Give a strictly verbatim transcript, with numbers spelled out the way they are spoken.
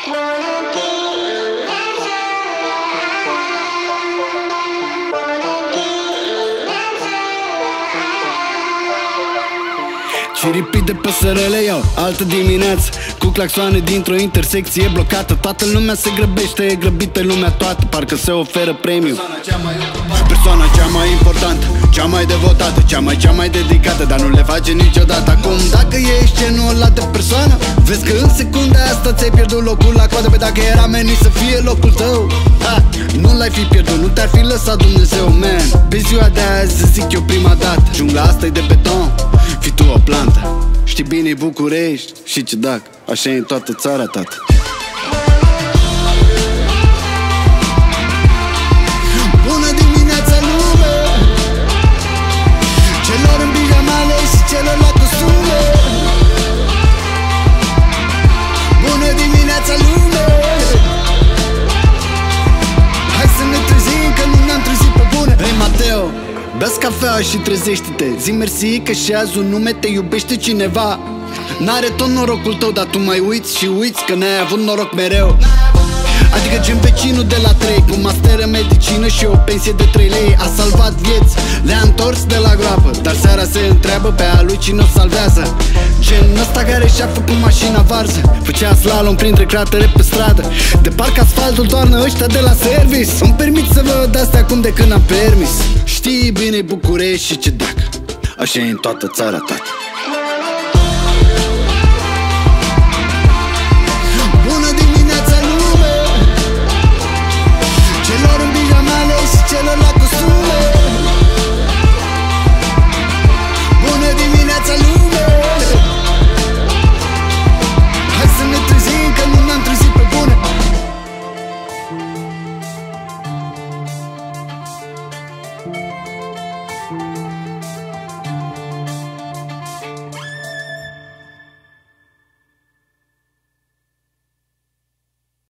Ciripit de păsărele iau altă dimineață, cu claxoane dintr-o intersecție blocată. Toată lumea se grăbește, e grăbit pe lumea toată, parcă se oferă premiu. Persoana cea mai importantă, cea mai devotată, cea mai, cea mai dedicată, dar nu le face niciodată. Acum dacă ești genul ăla de persoană, vezi că în secunda asta ți-ai pierdut locul la coadă. Pe dacă era menit să fie locul tău, ha, nu l-ai fi pierdut, nu te-ar fi lăsat Dumnezeu, man. Pe ziua de azi zic eu prima dată, jungla asta-i de beton, fii tu o plantă. Știi bine București și ce dacă așa e în toată țara, tată. Bună dimineața lume, celor în pijamale și celor la costume. Bună dimineața lume, hai să ne trezim că nu ne-am trezit pe bune. Hei Mateo, bea-ți cafea și trezește-te, zi mersi că și azi un nume te iubește cineva. N-are tot norocul tău, dar tu mai uiți și uiți că n-ai avut noroc mereu. Adică gen vecinul de la trei, cu master în medicină și o pensie de trei lei, a salvat vieți, le-a întors de la groapă, dar seara se întreabă pe a lui cine o salvează. Gen ăsta care și-a făcut mașina varză, făcea slalom printre cratere pe stradă, de parcă asfaltul toarnă ăștia de la service. Îmi permit să văd astea acum de când am permis. Știi bine București și ce dacă așa e în toată țara, tată.